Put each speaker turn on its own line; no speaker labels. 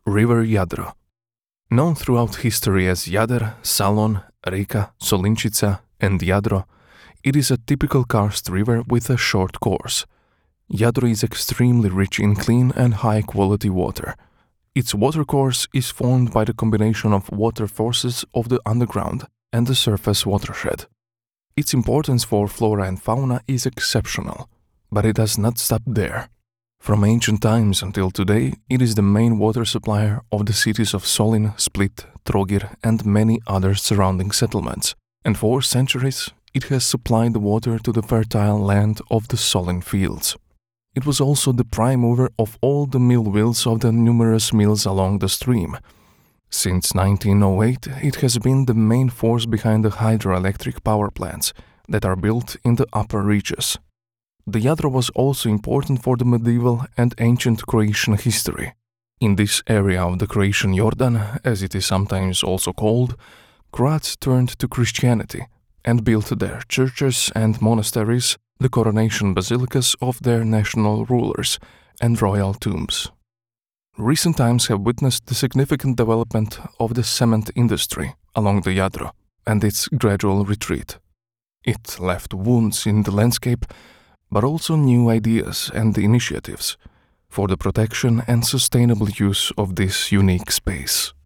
River Jadro. Known throughout history as Jader, Salon, Reka, Solinčica, and Jadro, it is a typical karst river with a short course. Jadro is extremely rich in clean and high-quality water. Its watercourse is formed by the combination of water forces of the underground and the surface watershed. Its importance for flora and fauna is exceptional, but it does not stop there. From ancient times until today, it is the main water supplier of the cities of Solin, Split, Trogir, and many other surrounding settlements, and for centuries it has supplied the water to the fertile land of the Solin fields. It was also the prime mover of all the mill wheels of the numerous mills along the stream. Since 1908, it has been the main force behind the hydroelectric power plants that are built in the upper reaches. The Jadro was also important for the medieval and ancient Croatian history. In this area of the Croatian Jordan, as it is sometimes also called, Croats turned to Christianity and built their churches and monasteries, the coronation basilicas of their national rulers, and royal tombs. Recent times have witnessed the significant development of the cement industry along the Jadro and its gradual retreat. It left wounds in the landscape, but also new ideas and initiatives for the protection and sustainable use of this unique space.